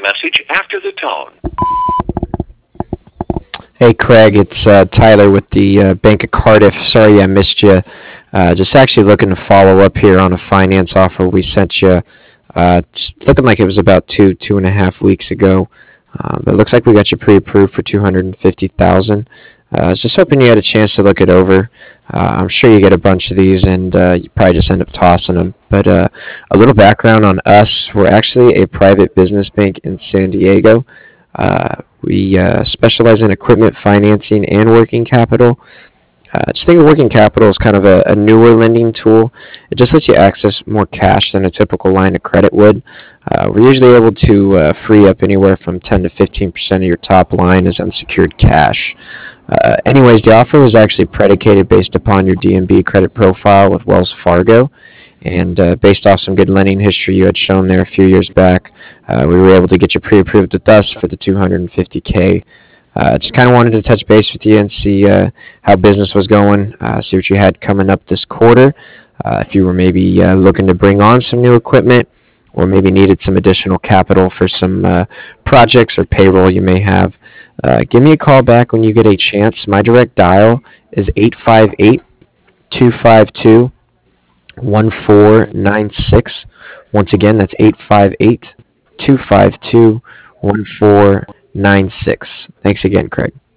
message after the tone. Hey Craig, it's Tyler with the Bank of Cardiff. Sorry I missed you. Just actually looking to follow up here on a finance offer we sent you. Just looking like it was about 2.5 weeks ago. But it looks like we got you pre-approved for 250,000. I was just hoping you had a chance to look it over. I'm sure you get a bunch of these, and you probably just end up tossing them. But a little background on us: we're actually a private business bank in San Diego. We specialize in equipment financing and working capital. Just think of working capital as kind of a newer lending tool. It just lets you access more cash than a typical line of credit would. We're usually able to free up anywhere from 10 to 15% of your top line as unsecured cash. Anyways, the offer was actually predicated based upon your DNB credit profile with Wells Fargo, and based off some good lending history you had shown there a few years back, we were able to get you pre-approved with us for the 250K. Just kind of wanted to touch base with you and see how business was going, see what you had coming up this quarter, if you were maybe looking to bring on some new equipment, or maybe needed some additional capital for some projects or payroll you may have. Give me a call back when you get a chance. My direct dial is 858-252-1496. Once again, that's 858-252-1496. Thanks again, Craig.